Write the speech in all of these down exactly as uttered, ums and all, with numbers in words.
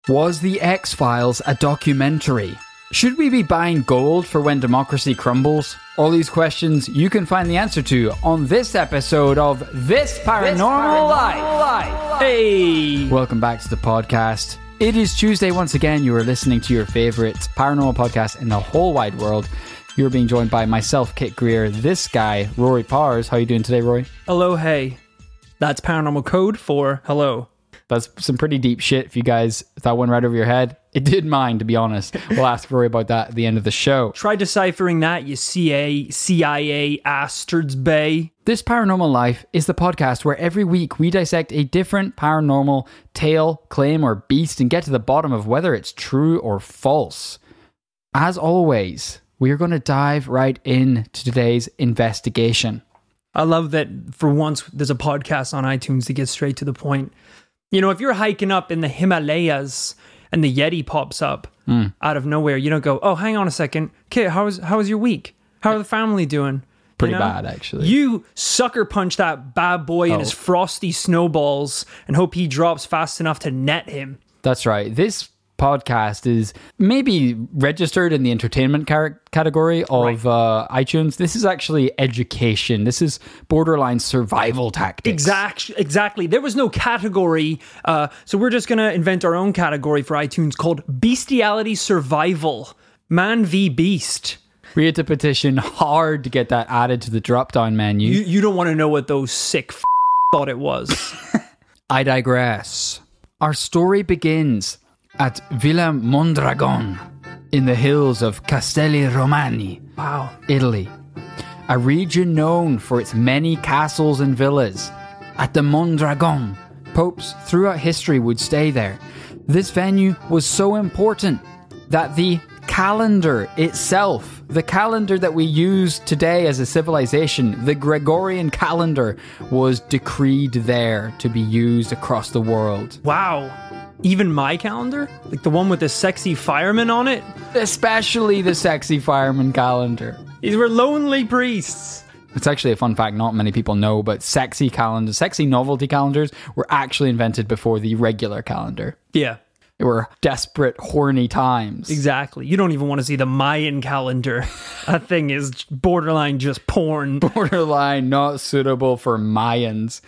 Was The X-Files a documentary? Should we be buying gold for when democracy crumbles? All these questions you can find the answer to on this episode of This Paranormal, this Paranormal Life. Life. Hey! Welcome back to the podcast. It is Tuesday once again. You are listening to your favourite paranormal podcast in the whole wide world. You're being joined by myself, Kit Greer, this guy, Rory Powers. How are you doing today, Rory? Hello, hey. That's paranormal code for hello. That's some pretty deep shit if you guys that went right over your head. It did mine, to be honest. We'll ask Rory about that at the end of the show. Try deciphering that, you C A, C I A, Astards Bay. This Paranormal Life is the podcast where every week we dissect a different paranormal tale, claim, or beast and get to the bottom of whether it's true or false. As always, we are going to dive right into today's investigation. I love that for once there's a podcast on iTunes that gets straight to the point. You know, if you're hiking up in the Himalayas and the Yeti pops up mm. out of nowhere, you don't go, oh, hang on a second. Kit, how was, how was your week? How are the family doing? Pretty you know? bad, actually. You sucker punch that bad boy oh. in his frosty snowballs and hope he drops fast enough to net him. That's right. This podcast is maybe registered in the entertainment car- category of right. uh, iTunes. This is actually education. This is borderline survival tactics. Exactly. Exactly. There was no category, uh, so we're just going to invent our own category for iTunes called Bestiality Survival. Man v Beast. We had to petition hard to get that added to the drop-down menu. You, you don't want to know what those sick f- thought it was. I digress. Our story begins at Villa Mondragon in the hills of Castelli Romani, wow, Italy, a region known for its many castles and villas. At the Mondragon, popes throughout history would stay there. This venue was so important that the calendar itself, the calendar that we use today as a civilization, the Gregorian calendar, was decreed there to be used across the world. Wow. Even my calendar? Like the one with the sexy fireman on it? Especially the sexy fireman calendar. These were lonely priests. It's actually a fun fact not many people know, but sexy calendars, sexy novelty calendars were actually invented before the regular calendar. Yeah. They were desperate, horny times. Exactly. You don't even want to see the Mayan calendar. That thing is borderline just porn. Borderline not suitable for Mayans.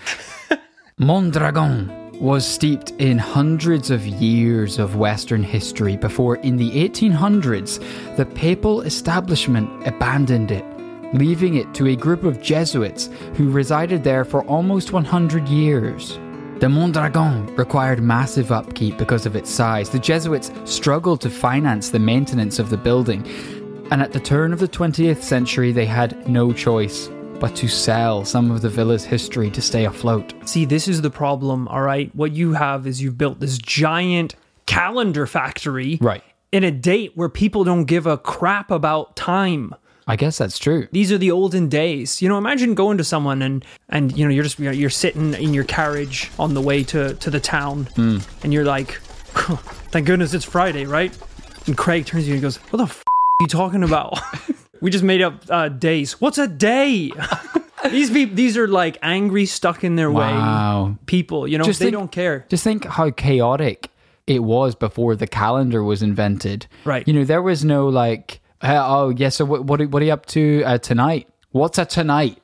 Mondragon was steeped in hundreds of years of Western history before, in the eighteen hundreds, the papal establishment abandoned it, leaving it to a group of Jesuits who resided there for almost one hundred years. The Mondragon required massive upkeep because of its size. The Jesuits struggled to finance the maintenance of the building, and at the turn of the twentieth century, they had no choice but to sell some of the villa's history to stay afloat. See, this is the problem, all right? What you have is you've built this giant calendar factory right. in a date where people don't give a crap about time. I guess that's true. These are the olden days. You know, imagine going to someone and, and you know, you're just you're, you're sitting in your carriage on the way to, to the town, mm. and you're like, oh, thank goodness it's Friday, right? And Craig turns to you and goes, what the f*** are you talking about? We just made up uh, days. What's a day? These people, these are like angry, stuck in their wow. way people. You know, just they think, don't care. Just think how chaotic it was before the calendar was invented. Right. You know, there was no like, oh, yeah, so what, what, what are you up to uh, tonight? What's a tonight?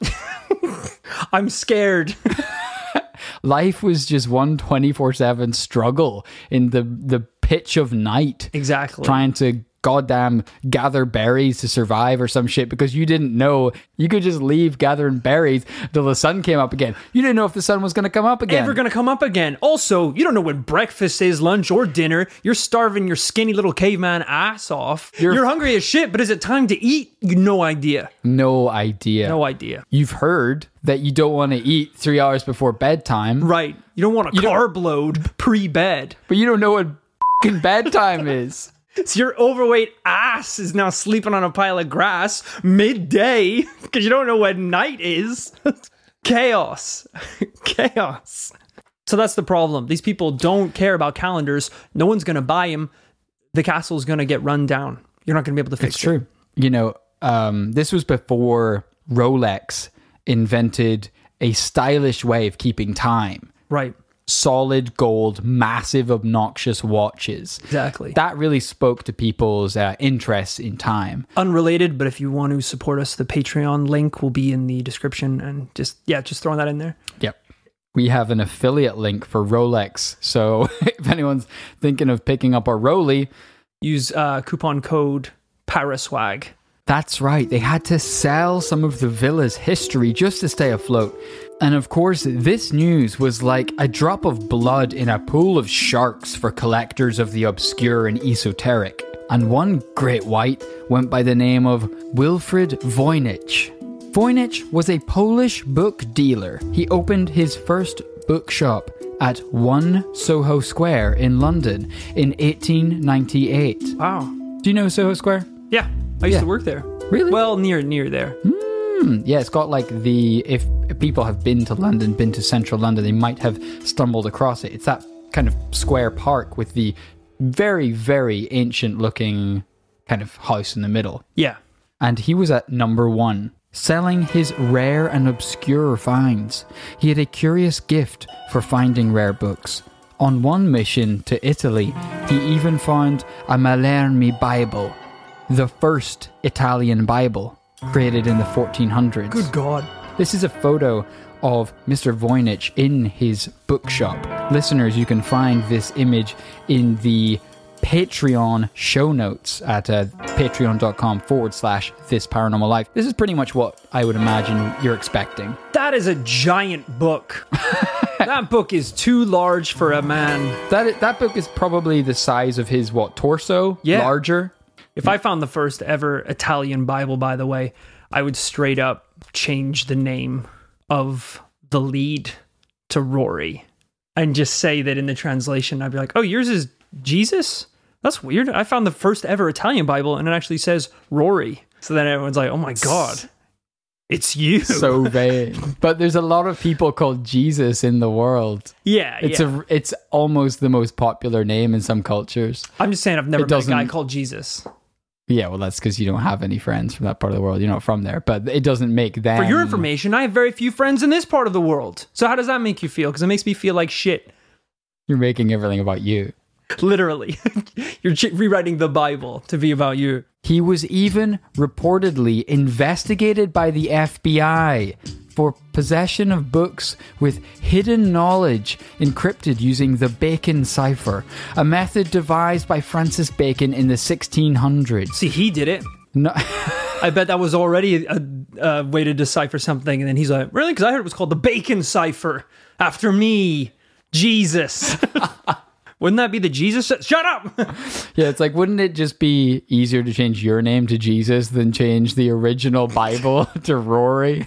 I'm scared. Life was just one twenty-four seven struggle in the, the pitch of night. Exactly. Trying to goddamn gather berries to survive or some shit because you didn't know you could just leave gathering berries till the sun came up again. You didn't know if the sun was going to come up again. Ever going to come up again. Also, you don't know when breakfast is, lunch, or dinner. You're starving your skinny little caveman ass off. You're, You're hungry as shit, but is it time to eat? No idea. No idea. No idea. You've heard that you don't want to eat three hours before bedtime. Right. You don't want a you carb load pre-bed. But you don't know what fucking bedtime is. So your overweight ass is now sleeping on a pile of grass midday because you don't know what night is. Chaos. Chaos. So that's the problem. These people don't care about calendars. No one's going to buy them. The castle's going to get run down. You're not going to be able to fix it's it. It's true. You know, um, this was before Rolex invented a stylish way of keeping time. Right. solid gold, massive, obnoxious watches. Exactly. That really spoke to people's uh, interests in time. Unrelated, but if you want to support us, the Patreon link will be in the description, and just, yeah, just throwing that in there. Yep. We have an affiliate link for Rolex. So if anyone's thinking of picking up our Rolex, use uh, coupon code PARASWAG. That's right. They had to sell some of the villa's history just to stay afloat. And of course, this news was like a drop of blood in a pool of sharks for collectors of the obscure and esoteric. And one great white went by the name of Wilfrid Voynich. Voynich was a Polish book dealer. He opened his first bookshop at one Soho Square in London in eighteen ninety-eight. Wow. Do you know Soho Square? Yeah, I used Yeah. to work there. Really? Well, near near there. Hmm, yeah, it's got like the, if people have been to London, been to central London, they might have stumbled across it. It's that kind of square park with the very, very ancient looking kind of house in the middle. Yeah. And he was at number one, selling his rare and obscure finds. He had a curious gift for finding rare books. On one mission to Italy, he even found a Malermi Bible, the first Italian Bible, created in the fourteen hundreds. Good God. This is a photo of Mister Voynich in his bookshop. Listeners, you can find this image in the Patreon show notes at uh, patreon.com forward slash this paranormal life. This is pretty much what I would imagine you're expecting. That is a giant book. That book is too large for a man. That that book is probably the size of his, what, torso? Yeah. Larger? If I found the first ever Italian Bible, by the way, I would straight up change the name of the lead to Rory and just say that in the translation, I'd be like, oh, yours is Jesus? That's weird. I found the first ever Italian Bible and it actually says Rory. So then everyone's like, oh my God, it's you. So vain. But there's a lot of people called Jesus in the world. Yeah, It's yeah. a it's almost the most popular name in some cultures. I'm just saying I've never It met a guy doesn't- called Jesus. Yeah, well, that's because you don't have any friends from that part of the world. You're not from there. But it doesn't make them... For your information, I have very few friends in this part of the world. So how does that make you feel? Because it makes me feel like shit. You're making everything about you. Literally. You're ch- rewriting the Bible to be about you. He was even reportedly investigated by the F B I for possession of books with hidden knowledge encrypted using the Bacon cipher, a method devised by Francis Bacon in the sixteen hundreds. See, he did it. No, I bet that was already a, a way to decipher something. And then he's like, really? Because I heard it was called the Bacon cipher. After me, Jesus. Wouldn't that be the Jesus? Shut up! yeah, it's like, wouldn't it just be easier to change your name to Jesus than change the original Bible to Rory?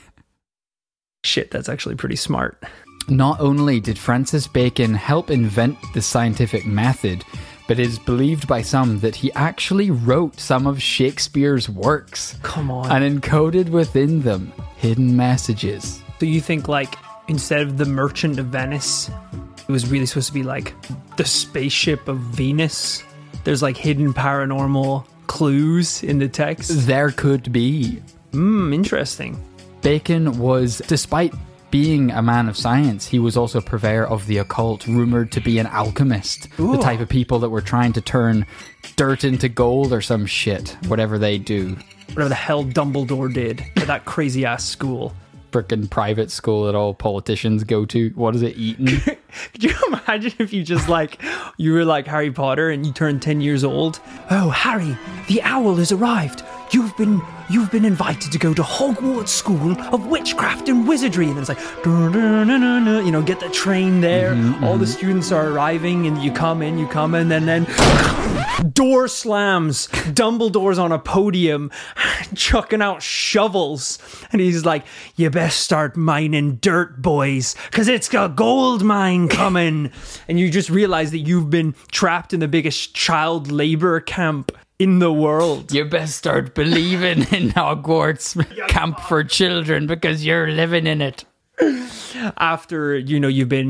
Shit, that's actually pretty smart. Not only did Francis Bacon help invent the scientific method, but it is believed by some that he actually wrote some of Shakespeare's works Come on. and encoded within them hidden messages. So you think, like, instead of the Merchant of Venice, it was really supposed to be like the spaceship of Venus? There's like hidden paranormal clues in the text. There could be. Hmm, interesting. Bacon was, despite being a man of science, he was also a purveyor of the occult, rumored to be an alchemist. Ooh. The type of people that were trying to turn dirt into gold or some shit, whatever they do. Whatever the hell Dumbledore did at that crazy ass school. Frickin' private school that all politicians go to. What is it, Eton? Could you imagine if you just like, you were like Harry Potter and you turned ten years old? Oh, Harry, the owl has arrived. You've been you've been invited to go to Hogwarts School of Witchcraft and Wizardry. And it's like, dun, dun, dun, dun, dun, you know, get the train there. Mm-hmm, All the students are arriving and you come in, you come in, and then door slams. Dumbledore's on a podium chucking out shovels. And he's like, you best start mining dirt, boys, because it's a gold mine coming. And you just realize that you've been trapped in the biggest child labor camp in the world. You best start believing in Hogwarts camp for children because you're living in it. After, you know, you've been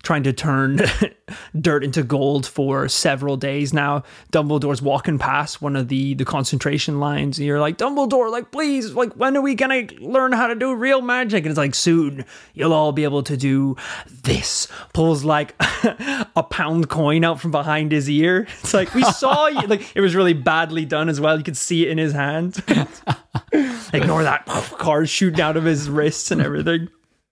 trying to turn dirt into gold for several days now. Dumbledore's walking past one of the, the concentration lines, and you're like, Dumbledore, like, please, like, when are we gonna learn how to do real magic? And it's like, soon, you'll all be able to do this. Pulls like a pound coin out from behind his ear. It's like, we saw you. Like, it was really badly done as well. You could see it in his hand. Ignore that. Card shooting out of his wrists and everything.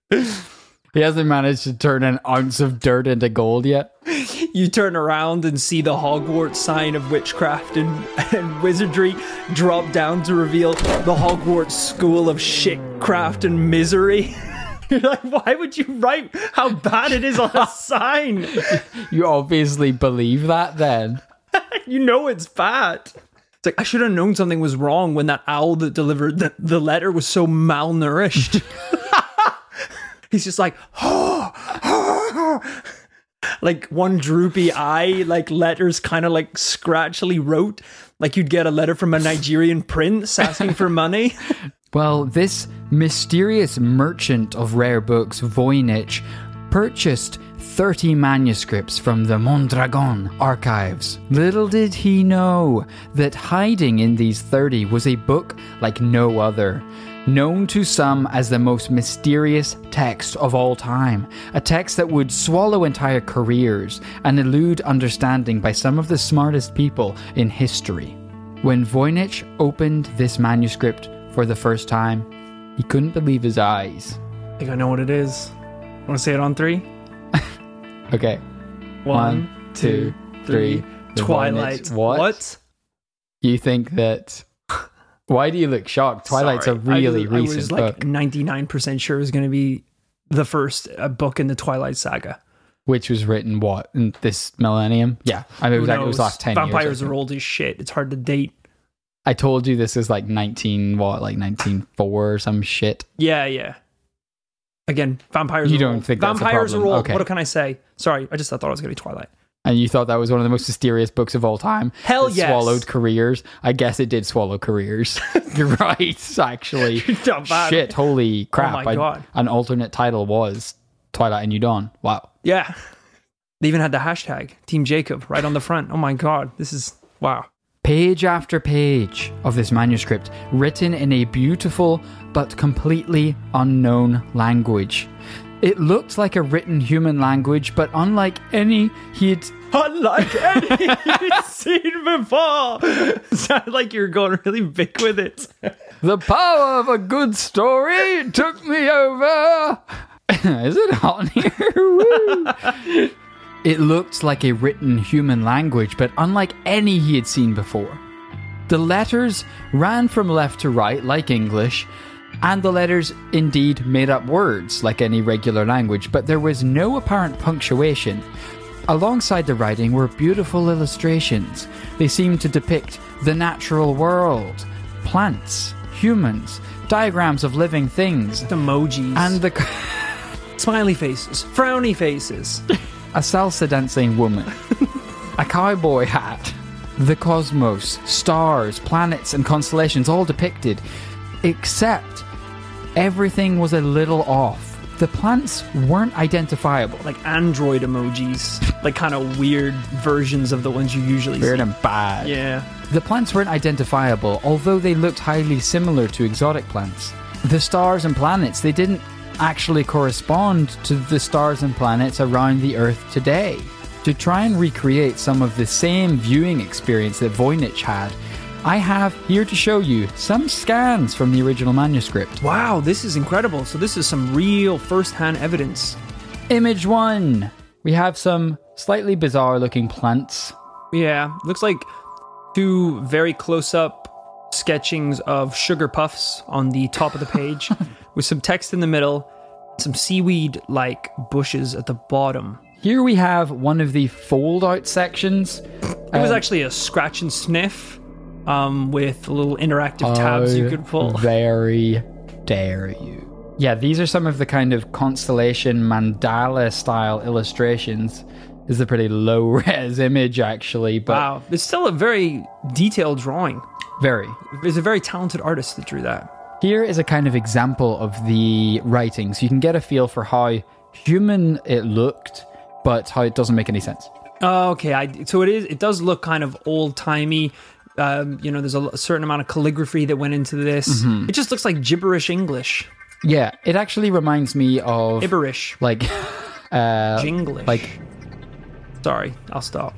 He hasn't managed to turn an ounce of dirt into gold yet. You turn around and see the Hogwarts sign of witchcraft and, and wizardry drop down to reveal the Hogwarts School of Shitcraft and Misery. You're like, why would you write how bad it is on a sign? You obviously believe that then. You know it's bad. It's like, I should have known something was wrong when that owl that delivered the, the letter was so malnourished. He's just like, oh, oh, like one droopy eye, like letters kind of like scratchily wrote, like you'd get a letter from a Nigerian prince asking for money. Well, this mysterious merchant of rare books, Voynich, purchased thirty manuscripts from the Mondragon archives. Little did he know that hiding in these thirty was a book like no other. Known to some as the most mysterious text of all time, a text that would swallow entire careers and elude understanding by some of the smartest people in history. When Voynich opened this manuscript for the first time, he couldn't believe his eyes. I think I know what it is. Want to say it on three? Okay. One, One two, three. Twilight. Voynich. What? What? You think that... Why do you look shocked? Twilight's Sorry. a really I, I recent was like book. ninety-nine percent sure it was going to be the first uh, book in the Twilight saga. Which was written, what, in this millennium? Yeah, I mean, it was, like, it was last ten Vampires years. Vampires are old as shit. It's hard to date. I told you this is like nineteen, what, like nineteen oh four or some shit. Yeah, yeah. Again, vampires you are don't old. think that's vampires a problem? are old. Okay. What can I say? Sorry, I just thought it was going to be Twilight. And you thought that was one of the most mysterious books of all time? Hell it yes. Swallowed careers. I guess it did swallow careers. You're right, actually. Not bad. Shit, holy crap. Oh my God. I, an alternate title was Twilight and New Dawn. Wow. Yeah. They even had the hashtag Team Jacob right on the front. Oh my God. This is, wow. Page after page of this manuscript, written in a beautiful but completely unknown language. It looked like a written human language, but unlike any he'd... Unlike any he'd seen before! Sounded like you were going really big with it. The power of a good story took me over. Is it hot in here? Woo. It looked like a written human language, but unlike any he had seen before. The letters ran from left to right like English, and the letters indeed made up words like any regular language, but there was no apparent punctuation. Alongside the writing were beautiful illustrations. They seemed to depict the natural world, plants, humans, diagrams of living things, Emojis. and the smiley faces, frowny faces. A salsa dancing woman, a cowboy hat, the cosmos, stars, planets, and constellations all depicted, except everything was a little off. The plants weren't identifiable. Like android emojis, like kind of weird versions of the ones you usually Weird see. and bad. Yeah. The plants weren't identifiable, although they looked highly similar to exotic plants. The stars and planets, they didn't actually correspond to the stars and planets around the Earth today. To try and recreate some of the same viewing experience that Voynich had, I have here to show you some scans from the original manuscript. Wow, this is incredible. So this is some real first-hand evidence. Image one. We have some slightly bizarre looking plants. Yeah, looks like two very close-up sketchings of sugar puffs on the top of the page with some text in the middle, some seaweed-like bushes at the bottom. Here we have one of the fold-out sections. It was actually a scratch and sniff. Um, with little interactive tabs you could pull. Very dare you. Yeah, these are some of the kind of constellation mandala style illustrations. This is a pretty low res image actually, but wow, it's still a very detailed drawing. Very. There's a very talented artist that drew that. Here is a kind of example of the writing, so you can get a feel for how human it looked but how it doesn't make any sense. Oh, okay. I, so it is. It does look kind of old timey. Um, you know, there's a, a certain amount of calligraphy that went into this. Mm-hmm. It just looks like gibberish English. Yeah, it actually reminds me of Gibberish, like uh, Jinglish. Like, sorry, I'll stop.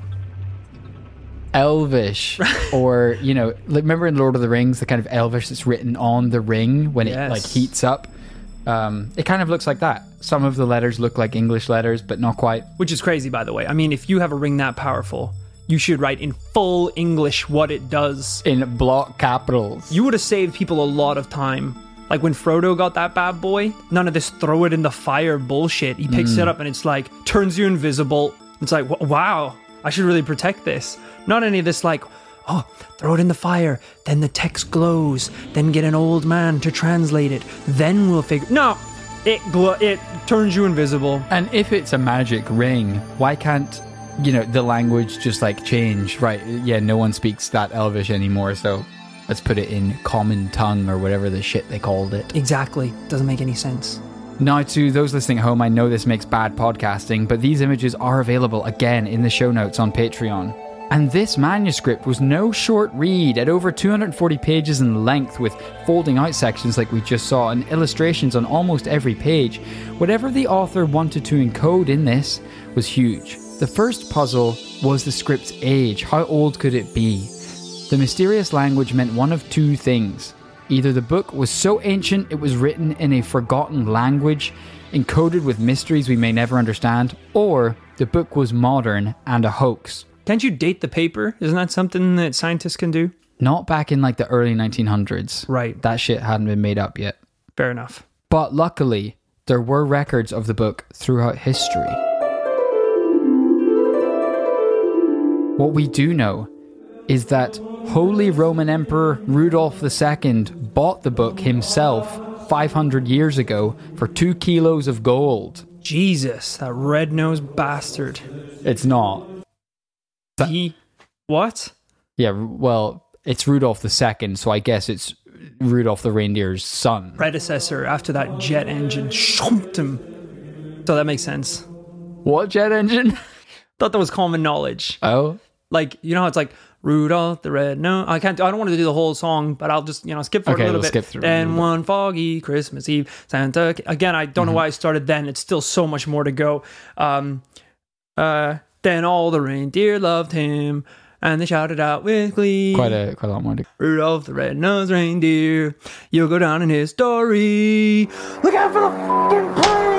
Elvish, or you know, like, remember in Lord of the Rings, the kind of Elvish that's written on the ring when yes. it like heats up. Um, it kind of looks like that. Some of the letters look like English letters, but not quite. Which is crazy, by the way. I mean, if you have a ring that powerful, you should write in full English what it does. In block capitals. You would have saved people a lot of time. Like when Frodo got that bad boy, none of this throw it in the fire bullshit. He picks mm. it up and it's like, turns you invisible. It's like, wow, I should really protect this. Not any of this like, oh, throw it in the fire, then the text glows, then get an old man to translate it, then we'll figure... No, it glo- it turns you invisible. And if it's a magic ring, why can't, you know, the language just like change? Right, yeah, no one speaks that Elvish anymore, so let's put it in common tongue or whatever the shit they called it. Exactly, doesn't make any sense. Now, to those listening at home, I know this makes bad podcasting, but these images are available again in the show notes on Patreon. And this manuscript was no short read, at over two hundred forty pages in length, with folding out sections like we just saw and illustrations on almost every page. Whatever the author wanted to encode in this was huge. The first puzzle was the script's age. How old could it be? The mysterious language meant one of two things. Either the book was so ancient it was written in a forgotten language, encoded with mysteries we may never understand, or the book was modern and a hoax. Can't you date the paper? Isn't that something that scientists can do? Not back in like the early nineteen hundreds. Right. That shit hadn't been made up yet. Fair enough. But luckily, there were records of the book throughout history. What we do know is that Holy Roman Emperor Rudolph the Second bought the book himself five hundred years ago for two kilos of gold. Jesus, that red-nosed bastard. It's not. He... What? Yeah, well, it's Rudolph the Second, so I guess it's Rudolph the reindeer's son. Predecessor after that jet engine shumped him. So that makes sense. What jet engine? Thought that was common knowledge. Oh? Like, you know how it's like, Rudolph the Red... No, I can't... I don't want to do the whole song, but I'll just, you know, skip forward okay, a little we'll bit. Skip through and one foggy Christmas Eve, Santa... Again, I don't mm-hmm. know why I started then. It's still so much more to go. Um, uh, then all the reindeer loved him, and they shouted out with glee. Quite a, quite a lot more to go. Rudolph the Red-Nosed Reindeer, you'll go down in history. Look out for the fucking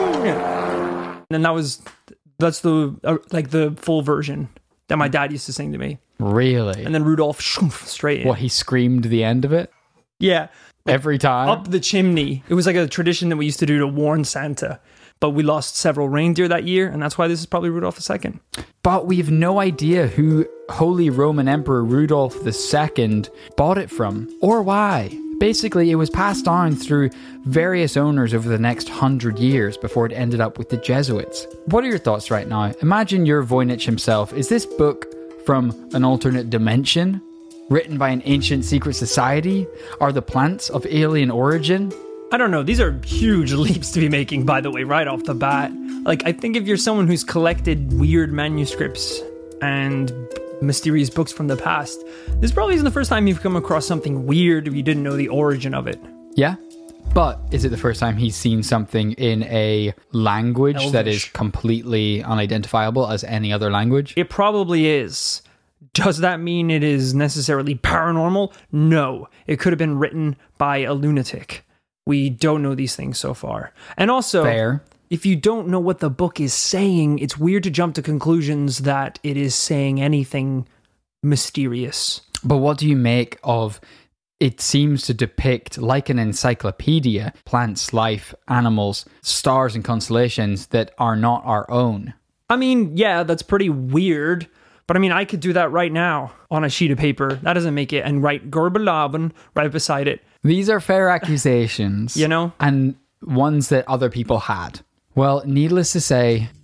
plane! And that was... That's the... Uh, like, the full version that my dad used to sing to me. Really? And then Rudolph shoof, straight in. What, he screamed the end of it? Yeah. Every time? Up the chimney. It was like a tradition that we used to do to warn Santa. But we lost several reindeer that year, and that's why this is probably Rudolph the Second. But we've no idea who Holy Roman Emperor Rudolph the Second bought it from, or why. Basically, it was passed down through various owners over the next hundred years before it ended up with the Jesuits. What are your thoughts right now? Imagine you're Voynich himself. Is this book from an alternate dimension? Written by an ancient secret society? Are the plants of alien origin? I don't know. These are huge leaps to be making, by the way, right off the bat. Like, I think if you're someone who's collected weird manuscripts and mysterious books from the past, this probably isn't the first time you've come across something weird if you didn't know the origin of it. Yeah. But is it the first time he's seen something in a language Elvish that is completely unidentifiable as any other language? It probably is. Does that mean it is necessarily paranormal? No. It could have been written by a lunatic. We don't know these things so far. And also, Fair. If you don't know what the book is saying, it's weird to jump to conclusions that it is saying anything mysterious. But what do you make of... It seems to depict, like an encyclopedia, plants, life, animals, stars and constellations that are not our own. I mean, yeah, that's pretty weird. But I mean, I could do that right now on a sheet of paper. That doesn't make it. And write Gorbalaben right beside it. These are fair accusations. You know? And ones that other people had. Well, needless to say,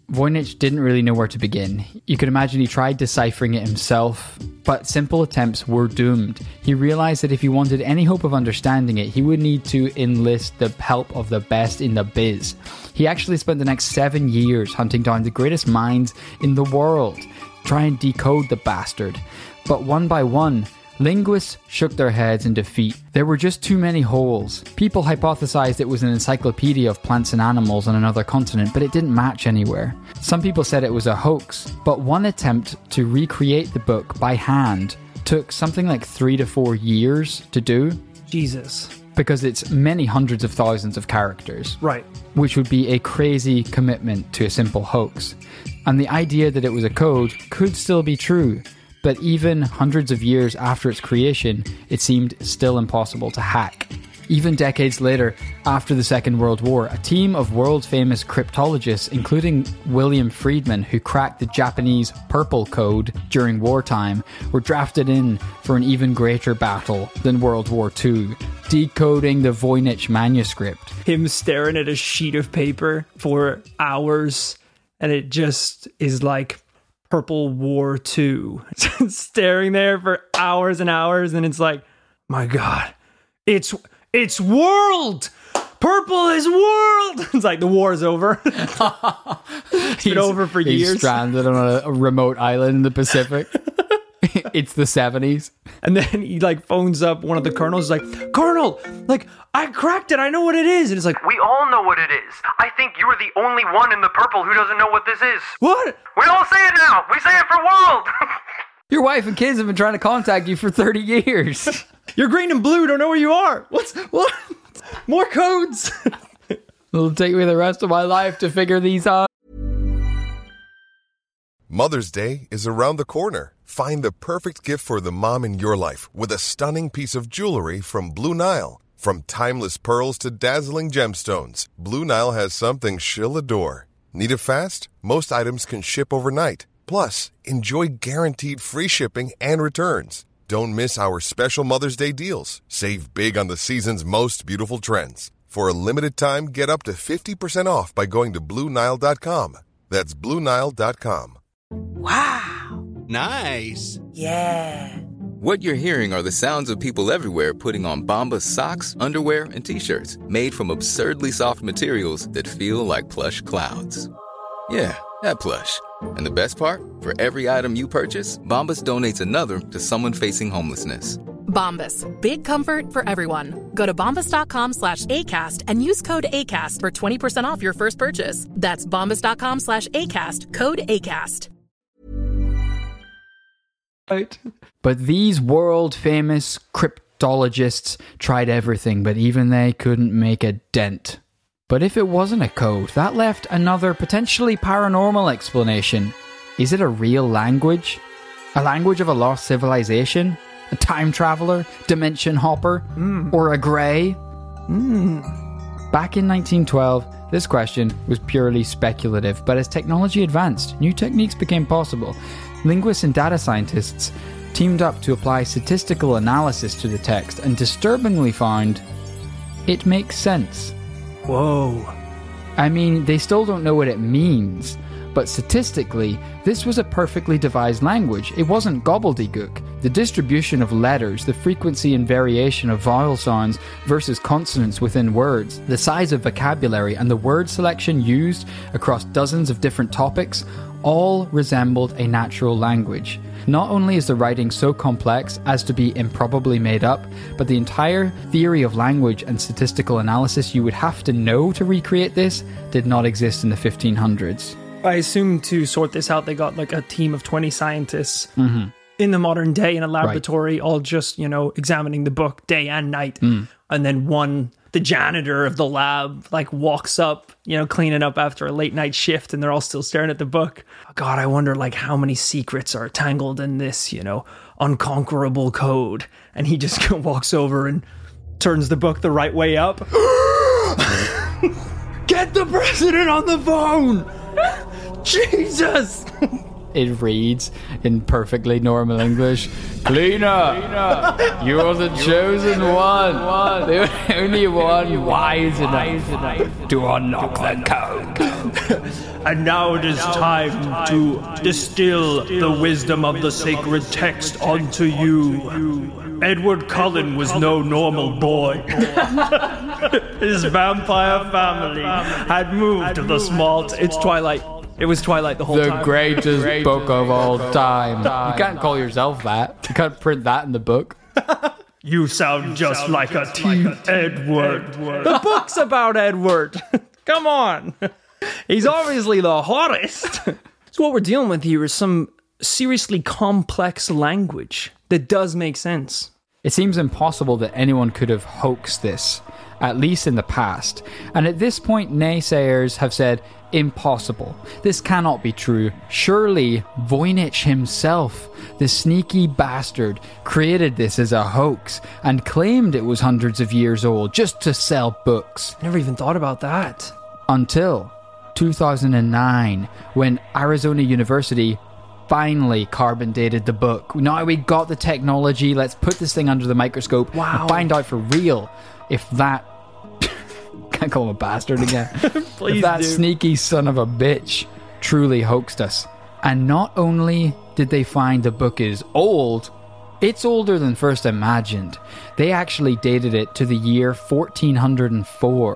Voynich didn't really know where to begin. You could imagine he tried deciphering it himself, but simple attempts were doomed. He realized that if he wanted any hope of understanding it, he would need to enlist the help of the best in the biz. He actually spent the next seven years hunting down the greatest minds in the world, try and decode the bastard. But one by one, linguists shook their heads in defeat. There were just too many holes. People hypothesized it was an encyclopedia of plants and animals on another continent, but it didn't match anywhere. Some people said it was a hoax, but one attempt to recreate the book by hand took something like three to four years to do. Jesus. Because it's many hundreds of thousands of characters. Right. Which would be a crazy commitment to a simple hoax. And the idea that it was a code could still be true. But even hundreds of years after its creation, it seemed still impossible to hack. Even decades later, after the Second World War, a team of world-famous cryptologists, including William Friedman, who cracked the Japanese Purple Code during wartime, were drafted in for an even greater battle than World War Two, decoding the Voynich manuscript. Him staring at a sheet of paper for hours, and it just is like Purple War Two. Staring there for hours and hours, and it's like, my God, it's it's world! Purple is world! It's like the war's over. It's been over for he's years. He's stranded on a, a remote island in the Pacific. It's the seventies. And then he like phones up one of the colonels, like, Colonel, like, I cracked it, I know what it is. And it's like, we all know what it is. I think you are the only one in the purple who doesn't know what this is. What? We all say it now. We say it for world. Your wife and kids have been trying to contact you for thirty years. You're green and blue, don't know where you are. What's, what? More codes. It'll take me the rest of my life to figure these out. Mother's Day is around the corner. Find the perfect gift for the mom in your life with a stunning piece of jewelry from Blue Nile. From timeless pearls to dazzling gemstones, Blue Nile has something she'll adore. Need it fast? Most items can ship overnight. Plus, enjoy guaranteed free shipping and returns. Don't miss our special Mother's Day deals. Save big on the season's most beautiful trends. For a limited time, get up to fifty percent off by going to Blue Nile dot com. That's Blue Nile dot com. Wow. Nice. Yeah. What you're hearing are the sounds of people everywhere putting on Bombas socks, underwear, and T-shirts made from absurdly soft materials that feel like plush clouds. Yeah, that plush. And the best part? For every item you purchase, Bombas donates another to someone facing homelessness. Bombas. Big comfort for everyone. Go to bombas.com slash ACAST and use code ACAST for twenty percent off your first purchase. That's bombas.com slash ACAST. Code ACAST. Right. But these world-famous cryptologists tried everything, but even they couldn't make a dent. But if it wasn't a code, that left another potentially paranormal explanation. Is it a real language? A language of a lost civilization? A time traveler? Dimension hopper? Mm. Or a grey? Mm. Back in nineteen twelve, this question was purely speculative, but as technology advanced, new techniques became possible. Linguists and data scientists teamed up to apply statistical analysis to the text and disturbingly found it makes sense. Whoa. I mean, they still don't know what it means, but statistically, this was a perfectly devised language. It wasn't gobbledygook. The distribution of letters, the frequency and variation of vowel sounds versus consonants within words, the size of vocabulary, and the word selection used across dozens of different topics all resembled a natural language. Not only is the writing so complex as to be improbably made up, but the entire theory of language and statistical analysis you would have to know to recreate this did not exist in the fifteen hundreds. I assume to sort this out, they got like a team of twenty scientists Mm-hmm. in the modern day in a laboratory, right, all just, you know, examining the book day and night. Mm. And then one, the janitor of the lab, like walks up, you know, cleaning up after a late night shift, and they're all still staring at the book. God, I wonder like how many secrets are tangled in this, you know, unconquerable code. And he just walks over and turns the book the right way up. Get the president on the phone! Jesus! it reads in perfectly normal English, Cleaner, you're the chosen one, the only one wise enough to unlock the code. And now it is time to distill the wisdom of the sacred text onto you. Edward Cullen was no normal boy. His vampire family had moved to the small... T- it's Twilight. It was Twilight the whole The time. greatest book of all time. You can't call yourself that. You can't print that in the book. You sound just like a T. Edward. The book's about Edward. Come on. He's obviously the hottest. So what we're dealing with here is some seriously complex language that does make sense. It seems impossible that anyone could have hoaxed this, at least in the past. And at this point, naysayers have said, impossible. This cannot be true. Surely Voynich himself, the sneaky bastard, created this as a hoax and claimed it was hundreds of years old just to sell books. Never even thought about that. Until two thousand nine, when Arizona University finally carbon dated the book. Now we got the technology, let's put this thing under the microscope Wow. and find out for real if that... Can't call him a bastard again. Please if that do. sneaky son of a bitch truly hoaxed us. And not only did they find the book is old, it's older than first imagined. They actually dated it to the year fourteen oh four.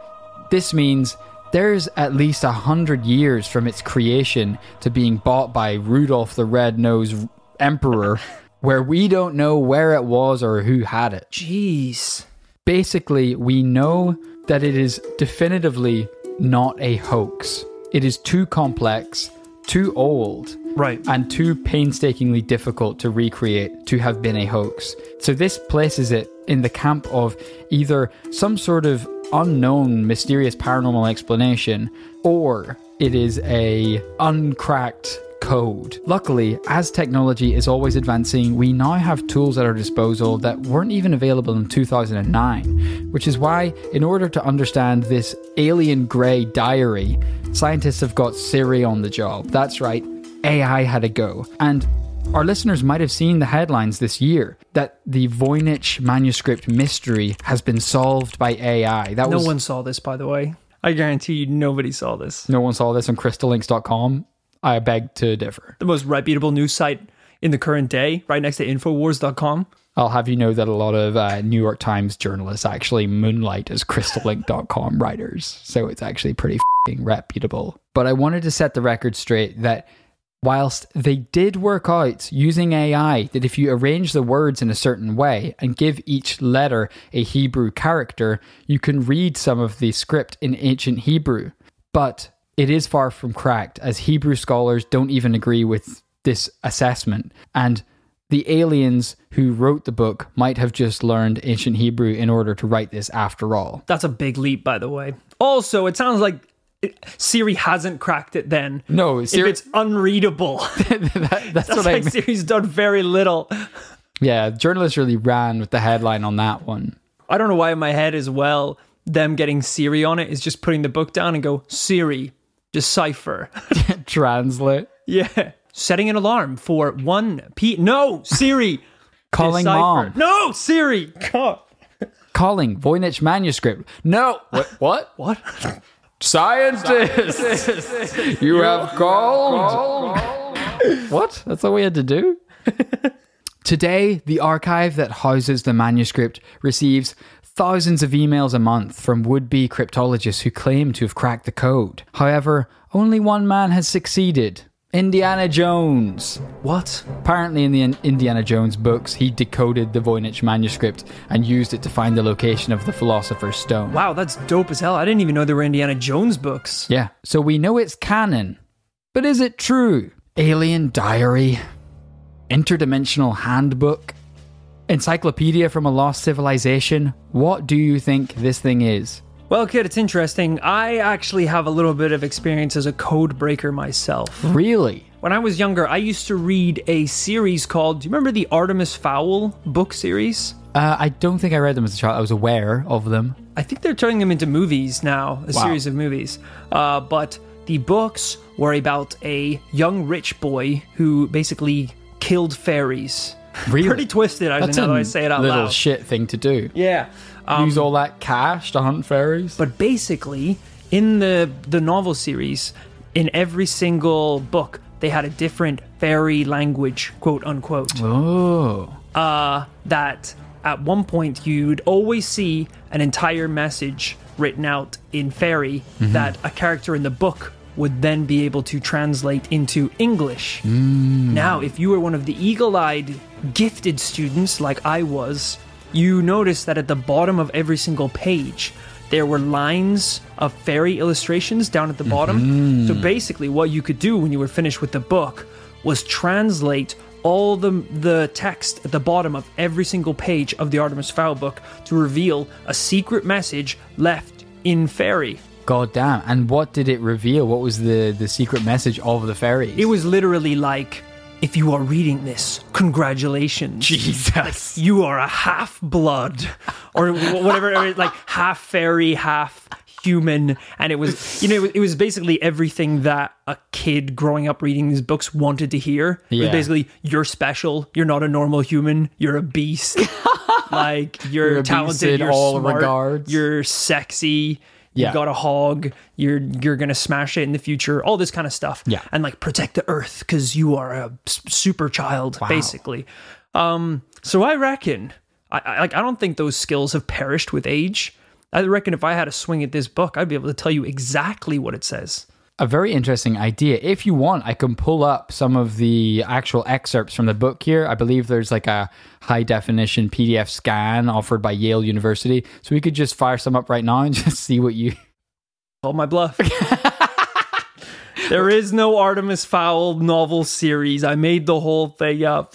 This means there's at least a hundred years from its creation to being bought by Rudolph the Red-Nosed Emperor, where we don't know where it was or who had it. Jeez. Basically, we know that it is definitively not a hoax. It is too complex, too old, Right. and too painstakingly difficult to recreate to have been a hoax. So this places it in the camp of either some sort of unknown, mysterious paranormal explanation, or it is a uncracked code. Luckily, as technology is always advancing, we now have tools at our disposal that weren't even available in two thousand nine, which is why, in order to understand this alien grey diary, scientists have got Siri on the job. That's right, A I had a go. And our listeners might have seen the headlines this year that the Voynich manuscript mystery has been solved by A I. That No was one saw this, by the way. I guarantee you nobody saw this. no one saw this on crystal links dot com. I beg to differ. The most reputable news site in the current day, right next to infowars dot com. I'll have you know that a lot of uh, New York Times journalists actually moonlight as crystal link dot com writers, so it's actually pretty f***ing reputable. But I wanted to set the record straight that whilst they did work out using A I that if you arrange the words in a certain way and give each letter a Hebrew character, you can read some of the script in ancient Hebrew. But it is far from cracked, as Hebrew scholars don't even agree with this assessment. And the aliens who wrote the book might have just learned ancient Hebrew in order to write this after all. That's a big leap, by the way. Also, it sounds like it, Siri hasn't cracked it then. No, Siri- if it's unreadable. that, that's That's what I like mean. Siri's done very little. Yeah, journalists really ran with the headline on that one. I don't know why in my head as well, them getting Siri on it is just putting the book down and go, Siri, decipher. Translate. Yeah. Setting an alarm for one p. No, Siri. Calling decipher. mom. No, Siri. God. Calling Voynich manuscript. No. What? What? What? Scientists, you have called. What? That's all we had to do? Today, the archive that houses the manuscript receives thousands of emails a month from would-be cryptologists who claim to have cracked the code. However, only one man has succeeded. Indiana Jones. What? Apparently in the In- Indiana Jones books, he decoded the Voynich manuscript and used it to find the location of the Philosopher's Stone. Wow, that's dope as hell. I didn't even know there were Indiana Jones books. Yeah, so we know it's canon. But is it true? Alien diary? Interdimensional handbook? Encyclopedia from a lost civilization? What do you think this thing is? Well, kid, it's interesting. I actually have a little bit of experience as a code breaker myself. Really? When I was younger, I used to read a series called, do you remember the Artemis Fowl book series? Uh, I don't think I read them as a child. I was aware of them. I think they're turning them into movies now, a Wow. series of movies. Uh, but the books were about a young rich boy who basically killed fairies. Really? Pretty twisted, actually, That's now that a I say it out little loud. shit thing to do. Yeah. Um, Use all that cash to hunt fairies. But basically, in the the novel series, in every single book, they had a different fairy language, quote unquote. Oh. Uh, that at one point you'd always see an entire message written out in fairy Mm-hmm. that a character in the book would then be able to translate into English. Mm. Now, if you were one of the eagle-eyed, gifted students like I was, you noticed that at the bottom of every single page, there were lines of fairy illustrations down at the bottom. Mm-hmm. So basically, what you could do when you were finished with the book was translate all the the text at the bottom of every single page of the Artemis Fowl book to reveal a secret message left in fairy. God damn. And what did it reveal? What was the, the secret message of the fairies? It was literally like, if you are reading this, congratulations. Jesus. You are a half-blood, or wh- whatever, or like half fairy, half human. And it was, you know, it was, it was basically everything that a kid growing up reading these books wanted to hear. It was Yeah. basically, you're special, you're not a normal human, you're a beast. Like, you're, You're a beast talented, in you're all smart, regards. you're sexy. Yeah. You've got a hog. You're you're gonna smash it in the future. All this kind of stuff. Yeah. And like protect the earth because you are a s- super child, basically. Um. So I reckon, I, I like I don't think those skills have perished with age. I reckon if I had a swing at this book, I'd be able to tell you exactly what it says. A very interesting idea. If you want, I can pull up some of the actual excerpts from the book here. I believe there's like a high definition P D F scan offered by Yale University. So we could just fire some up right now and just see what you... Call my bluff. There is no Artemis Fowl novel series. I made the whole thing up.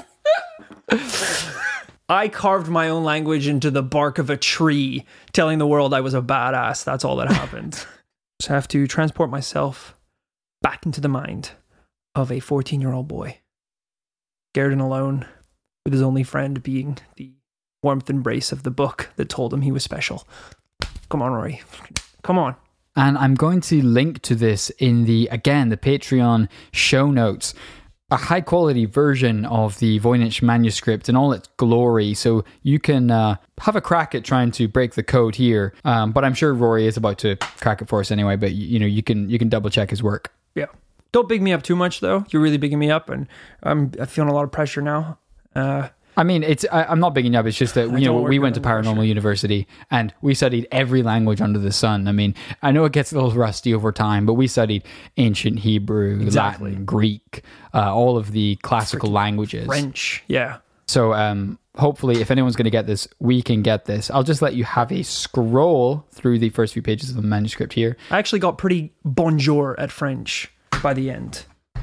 I carved my own language into the bark of a tree, telling the world I was a badass. That's all that happened. Just have to transport myself back into the mind of a fourteen-year-old boy, scared and alone, with his only friend being the warmth embrace of the book that told him he was special. Come on, Rory. Come on. And I'm going to link to this in the, again, the Patreon show notes. A high quality version of the Voynich manuscript in all its glory, so you can uh, have a crack at trying to break the code here. Um, but I'm sure Rory is about to crack it for us anyway. But you know, you can you can double check his work. Yeah. Don't big me up too much, though. You're really bigging me up, and I'm feeling a lot of pressure now. Uh, I mean, it's I, I'm not bigging you up. It's just that you know don't work we went to under Paranormal pressure. University and we studied every language under the sun. I mean, I know it gets a little rusty over time, but we studied ancient Hebrew, Exactly. Latin, Greek, uh, all of the classical languages. French. Yeah. So um, hopefully, if anyone's going to get this, we can get this. I'll just let you have a scroll through the first few pages of the manuscript here. I actually got pretty bonjour at French by the end.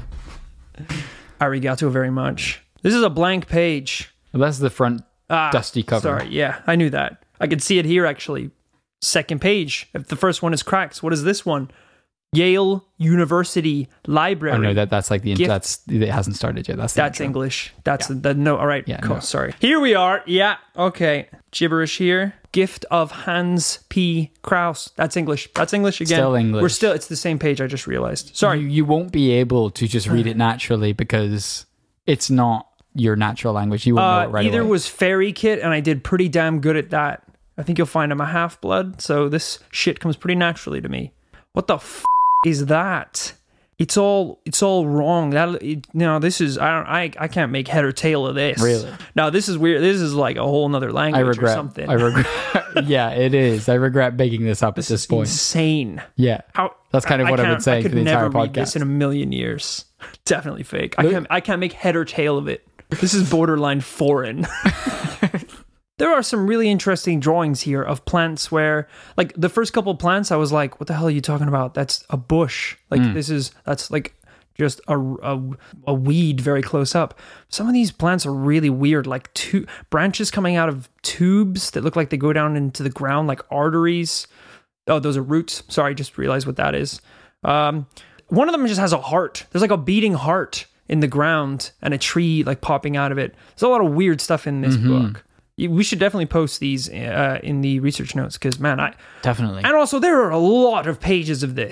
Arigato very much. This is a blank page. That's the front Ah, dusty cover. Sorry, yeah, I knew that. I could see it here, actually. Second page. If the first one is cracked, what is this one? Yale University Library. Oh no, that that's like the Gift. that's it hasn't started yet. That's the That's intro. English. That's the, the no. All right. Yeah, cool. no. Sorry. Here we are. Yeah. Okay. Gibberish here. Gift of Hans P. Krauss. That's English. That's English again. Still English. We're still. It's the same page. I just realized. Sorry. You, you won't be able to just read it naturally because it's not your natural language. You won't know Uh, it right either away. was Fairy Kit, and I did pretty damn good at that. I think you'll find I'm a half blood, so this shit comes pretty naturally to me. What the f- is that? It's all it's all wrong. That it, no, this is I don't I I can't make head or tail of this. Really? No, this is weird. This is like a whole nother language I regret. or something. I regret. Yeah, it is. I regret making this up this at this is point. insane. Yeah, How That's kind of what I've been can't- saying I for could the entire never read this podcast. in a million years. Definitely fake. I Look- can't I can't make head or tail of it. This is borderline foreign. There are some really interesting drawings here of plants where, like, the first couple plants, I was like, what the hell are you talking about? That's a bush. Like, Hmm. this is, that's like just a, a, a weed very close up. Some of these plants are really weird, like two branches coming out of tubes that look like they go down into the ground, like arteries. Oh, those are roots. Sorry, just realized what that is. Um, one of them just has a heart. There's like a beating heart in the ground and a tree like popping out of it. There's a lot of weird stuff in this book. We should definitely post these uh, in the research notes because, man, I definitely. and also there are a lot of pages of this.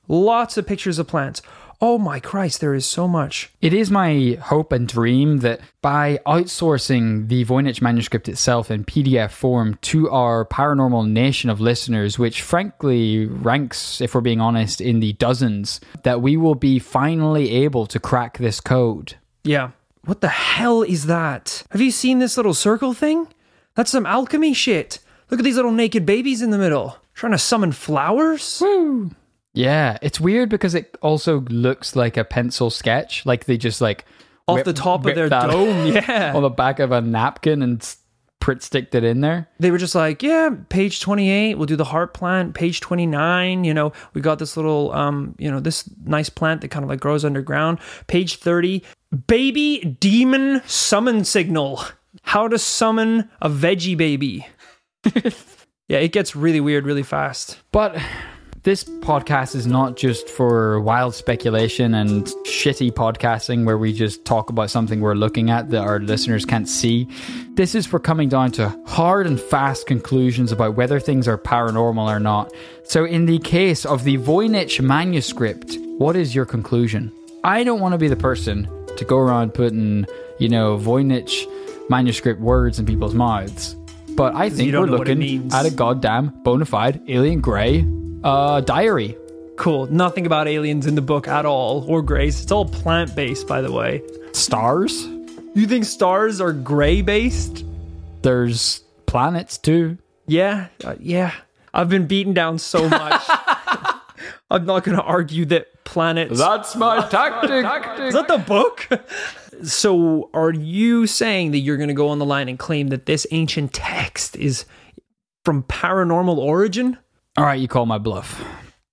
Lots of pictures of plants. Oh my Christ, there is so much. It is my hope and dream that by outsourcing the Voynich manuscript itself in P D F form to our paranormal nation of listeners, which frankly ranks, if we're being honest, in the dozens, that we will be finally able to crack this code. Yeah. What the hell is that? Have you seen this little circle thing? That's some alchemy shit. Look at these little naked babies in the middle. Trying to summon flowers? Woo! Yeah, it's weird because it also looks like a pencil sketch. Like they just like... Off whip- the top of whip their that dome, yeah. on the back of a napkin and s- print sticked it in there. They were just like, yeah, page twenty-eight, we'll do the heart plant. Page twenty-nine, you know, we got this little, um, you know, this nice plant that kind of like grows underground. Page thirty, baby demon summon signal. How to summon a veggie baby. Yeah, it gets really weird really fast. But this podcast is not just for wild speculation and shitty podcasting where we just talk about something we're looking at that our listeners can't see. This is for coming down to hard and fast conclusions about whether things are paranormal or not. So in the case of the Voynich manuscript, what is your conclusion? I don't want to be the person to go around putting, you know, Voynich manuscript words in people's mouths. But I think you don't we're know what it looking means. at a goddamn bona fide alien grey uh, diary. Cool. Nothing about aliens in the book at all, or grays. It's all plant-based, by the way. Stars? You think stars are gray-based? There's planets too. Yeah, uh, yeah. I've been beaten down so much. I'm not going to argue that planets... That's my tactic. Is that the book? So are you saying that you're going to go on the line and claim that this ancient text is from paranormal origin? All right, you call my bluff.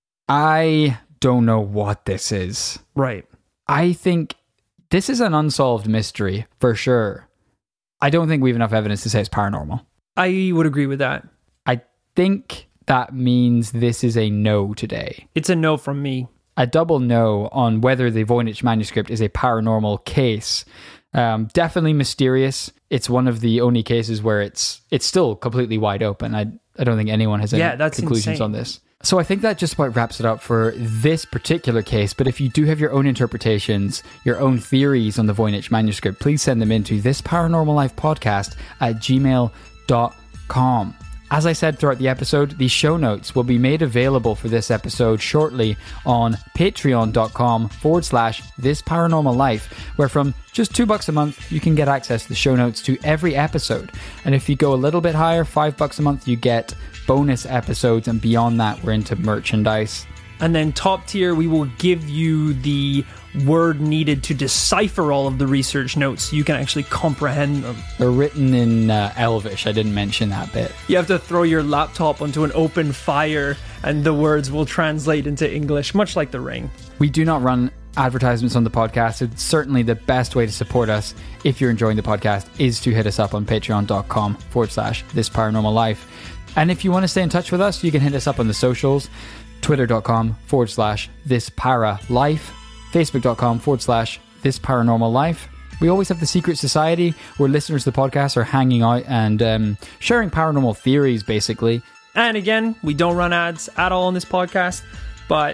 I don't know what this is. Right. I think this is an unsolved mystery for sure. I don't think we have enough evidence to say it's paranormal. I would agree with that. I think that means this is a no today. It's a no from me. A double no on whether the Voynich manuscript is a paranormal case. Um, definitely mysterious. It's one of the only cases where it's it's still completely wide open. I I don't think anyone has any Yeah, that's conclusions insane. on this. So I think that just about wraps it up for this particular case. But if you do have your own interpretations, your own theories on the Voynich manuscript, please send them into this paranormal life podcast at gmail dot com. As I said throughout the episode, the show notes will be made available for this episode shortly on patreon.com forward slash this paranormal life, where from just two bucks a month, you can get access to the show notes to every episode. And if you go a little bit higher, five bucks a month, you get bonus episodes. And beyond that, we're into merchandise. And then top tier, we will give you the word needed to decipher all of the research notes so you can actually comprehend them. They're written in uh, Elvish. I didn't mention that bit. You have to throw your laptop onto an open fire and the words will translate into English, much like The Ring. We do not run advertisements on the podcast. It's certainly the best way to support us if you're enjoying the podcast is to hit us up on patreon.com forward slash this paranormal life. And if you want to stay in touch with us, you can hit us up on the socials, twitter.com forward slash this para life, facebook.com forward slash this paranormal life. We always have the Secret Society where listeners to the podcast are hanging out and um, sharing paranormal theories, basically. And again, we don't run ads at all on this podcast, but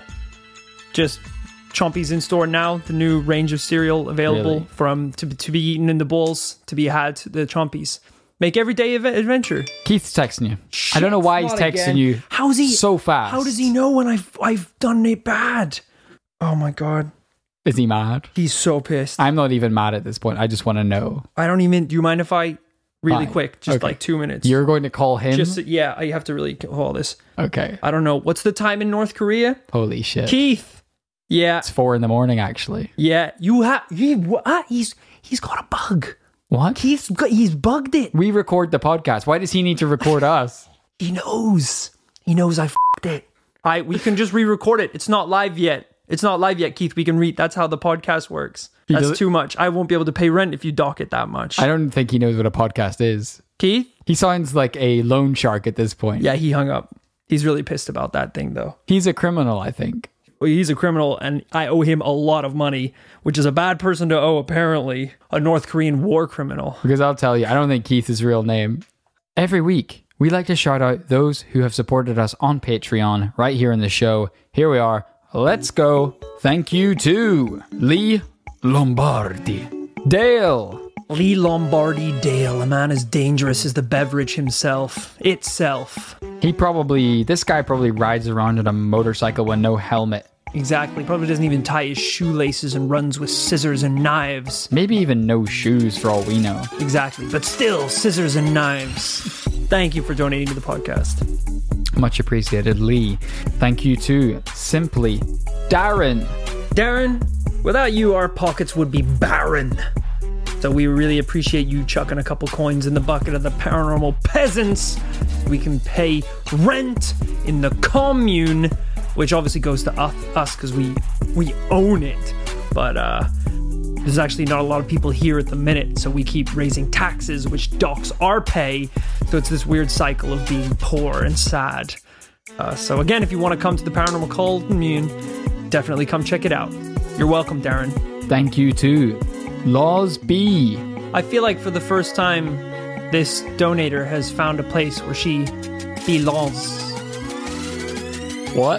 just Chompy's in store now, the new range of cereal available Really? from to, to be eaten in the bowls, to be had, the Chompy's. Make every day an adventure. Keith's texting you. I don't know why he's Not texting again. you How's he so fast. How does he know when I've I've done it bad? Oh my god. Is he mad? He's so pissed. I'm not even mad at this point. I just want to know. I don't even do you mind if I really Fine. quick, just Okay. like two minutes. You're going to call him? just yeah, I have to really hold this. Okay. I don't know. What's the time in North Korea? Holy shit. Keith. Yeah. It's four in the morning, actually. Yeah. You have he, what? he's he's got a bug. What? Keith's got, he's bugged it. We record the podcast. Why does he need to record us? He knows. He knows I f***ed it. All right, we can just re-record it. It's not live yet. It's not live yet, Keith. We can read. That's how the podcast works. He That's does- too much. I won't be able to pay rent if you dock it that much. I don't think he knows what a podcast is. Keith? He sounds like a loan shark at this point. Yeah, he hung up. He's really pissed about that thing, though. He's a criminal, I think. Well, he's a criminal, and I owe him a lot of money, which is a bad person to owe, apparently. A North Korean war criminal. Because I'll tell you, I don't think Keith is his real name. Every week, we like to shout out those who have supported us on Patreon right here in the show. Here we are, let's go. Thank you to Lee Lombardi. Dale. Lee Lombardi Dale, a man as dangerous as the beverage himself. Itself. He probably, this guy probably rides around on a motorcycle with no helmet. Exactly. Probably doesn't even tie his shoelaces and runs with scissors and knives. Maybe even no shoes for all we know. Exactly. But still, scissors and knives. Thank you for donating to the podcast. Much appreciated, Lee. Thank you to Simply Darren. Darren, without you, our pockets would be barren. So we really appreciate you chucking a couple coins in the bucket of the paranormal peasants. We can pay rent in the commune, which obviously goes to us because we we own it. But uh, there's actually not a lot of people here at the minute, so we keep raising taxes, which docks our pay. So it's this weird cycle of being poor and sad. Uh, so again, if you want to come to the Paranormal Commune, definitely come check it out. You're welcome, Darren. Thank you to Laws B. I feel like for the first time, this donator has found a place where she belongs. What?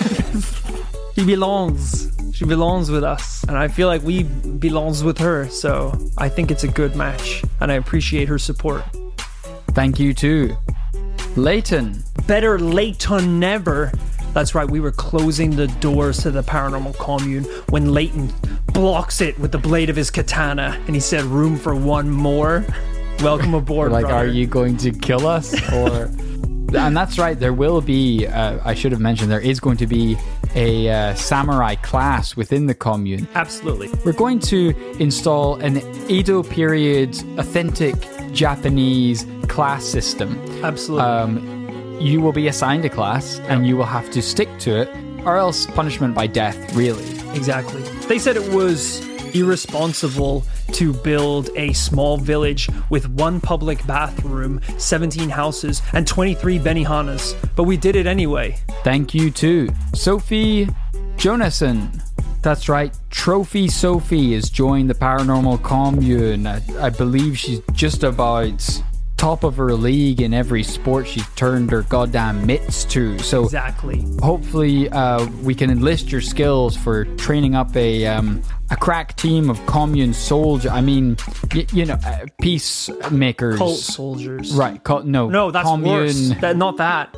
She belongs. She belongs with us. And I feel like we belongs with her. So I think it's a good match. And I appreciate her support. Thank you to Leighton. Better late than never. That's right, we were closing the doors to the Paranormal Commune when Leighton blocks it with the blade of his katana, and he said, room for one more. Welcome aboard, like, brother. Are you going to kill us? Or and that's right, there will be, uh, I should have mentioned, there is going to be a uh, samurai class within the commune. Absolutely. We're going to install an Edo period authentic Japanese class system. Absolutely. Um, you will be assigned a class and you will have to stick to it, or else punishment by death, really. Exactly. They said it was irresponsible to build a small village with one public bathroom, seventeen houses, and twenty-three Benihanas, but we did it anyway. Thank you to Sophie Jonason. That's right, Trophy Sophie has joined the Paranormal Commune. I, I believe she's just about top of her league in every sport she's turned her goddamn mitts to. So exactly. Hopefully uh, we can enlist your skills for training up a um, a crack team of commune soldiers. I mean, y- you know, uh, peacemakers. Cult soldiers. Right. Co- no, no, that's commune, worse. That, not that.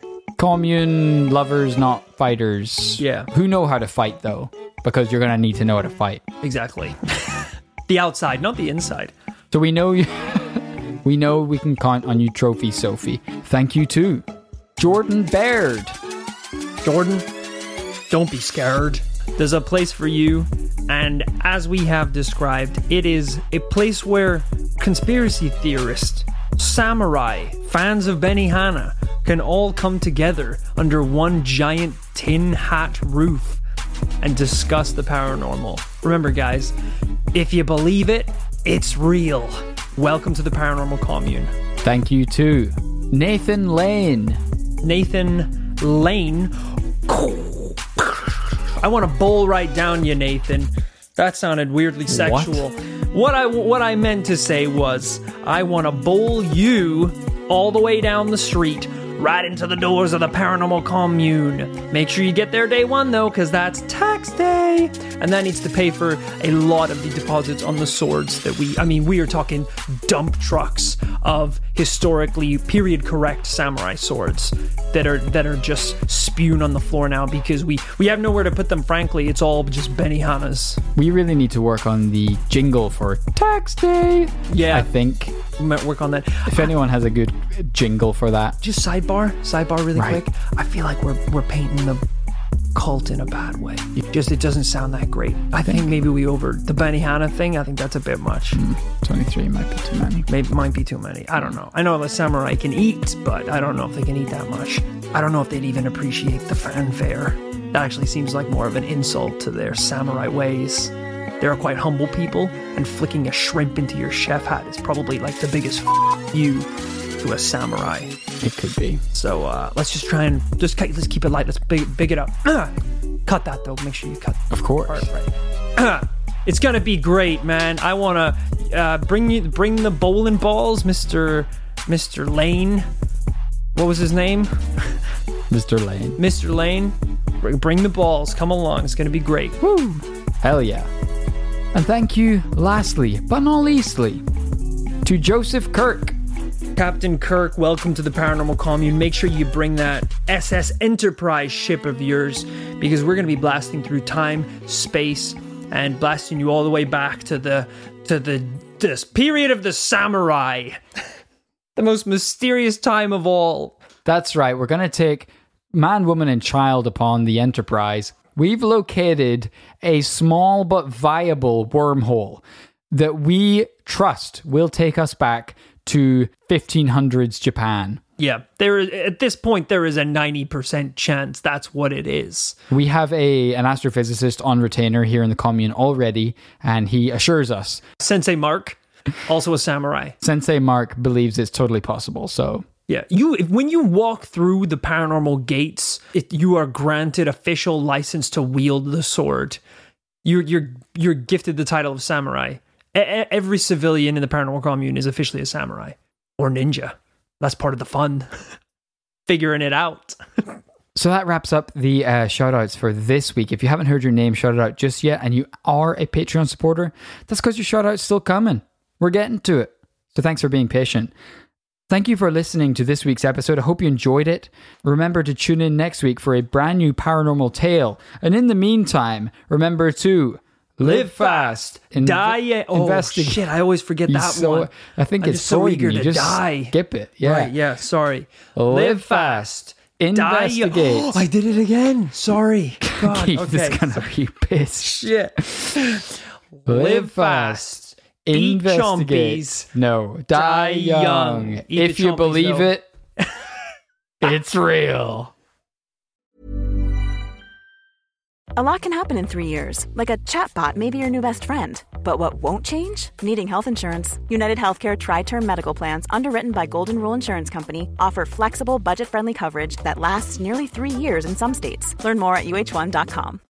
Commune lovers, not fighters. Yeah. Who know how to fight, though, because you're going to need to know how to fight. Exactly. The outside, not the inside. So we know you... We know we can count on you, Trophy Sophie. Thank you too, Jordan Baird. Jordan, don't be scared. There's a place for you, and as we have described, it is a place where conspiracy theorists, samurai, fans of Benihana can all come together under one giant tin hat roof and discuss the paranormal. Remember, guys, if you believe it, it's real. Welcome to the Paranormal Commune. Thank you to Nathan Lane. Nathan Lane. I want to bowl right down you, Nathan. That sounded weirdly sexual. What? What I what I meant to say was, I want to bowl you all the way down the street, right into the doors of the Paranormal Commune. Make sure you get there day one, though, because that's tax day. And that needs to pay for a lot of the deposits on the swords that we... I mean, we are talking dump trucks of historically period-correct samurai swords that are that are just spewed on the floor now because we, we have nowhere to put them, frankly. It's all just Benihanas. We really need to work on the jingle for tax day. Yeah. I think. We might work on that. If anyone has a good jingle for that. Just sidebar, sidebar really right. quick. I feel like we're we're painting the cult in a bad way. It just it doesn't sound that great. I think, think maybe we over the Benihana thing. I think that's a bit much. Mm, twenty-three might be too many. Maybe might be too many. I don't know. I know the samurai can eat, but I don't know if they can eat that much. I don't know if they'd even appreciate the fanfare. That actually seems like more of an insult to their samurai ways. They're quite humble people, and flicking a shrimp into your chef hat is probably like the biggest f- you to a samurai. It could be. So uh, let's just try and just let's keep it light. Let's big, big it up. Cut that though. Make sure you cut. Of course. Part right. It's gonna be great, man. I wanna uh, bring you bring the bowling balls, Mister Mister Lane. What was his name? Mister Lane. Mister Lane. Bring, bring the balls. Come along. It's going to be great. Woo! Hell yeah. And thank you, lastly, but not leastly, to Joseph Kirk. Captain Kirk, welcome to the Paranormal Commune. Make sure you bring that S S Enterprise ship of yours, because we're going to be blasting through time, space, and blasting you all the way back to the to the this period of the samurai. The most mysterious time of all. That's right. We're going to take man, woman, and child upon the Enterprise. We've located a small but viable wormhole that we trust will take us back to fifteen hundreds Japan. Yeah, there is, at this point, there is a ninety percent chance that's what it is. We have a an astrophysicist on retainer here in the commune already, and he assures us. Sensei Mark, also a samurai. Sensei Mark believes it's totally possible, so... Yeah, you if, when you walk through the paranormal gates, it, you are granted official license to wield the sword. You're, you're, you're gifted the title of samurai. Every civilian in the Paranormal Commune is officially a samurai or ninja. That's part of the fun. Figuring it out. So that wraps up the uh, shout-outs for this week. If you haven't heard your name shouted out just yet and you are a Patreon supporter, that's because your shout-out's still coming. We're getting to it. So thanks for being patient. Thank you for listening to this week's episode. I hope you enjoyed it. Remember to tune in next week for a brand new paranormal tale. And in the meantime, remember to... live fast, Inve- die. Oh investigate. shit! I always forget that so, one. I think I'm it's just so Freudian. eager You to just die. Skip it. Yeah. Right, yeah. Sorry. Live fast. Investigate. Oh, I did it again. Sorry. God. Keith Okay. is gonna be pissed. Shit. Live fast. Eat Investigate. chompies. No. Die, Die young. young. Eat the If you chompies, believe though. it, it's real. A lot can happen in three years, like a chatbot may be your new best friend. But what won't change? Needing health insurance. United Healthcare Tri-Term Medical Plans, underwritten by Golden Rule Insurance Company, offer flexible, budget-friendly coverage that lasts nearly three years in some states. Learn more at U H one dot com.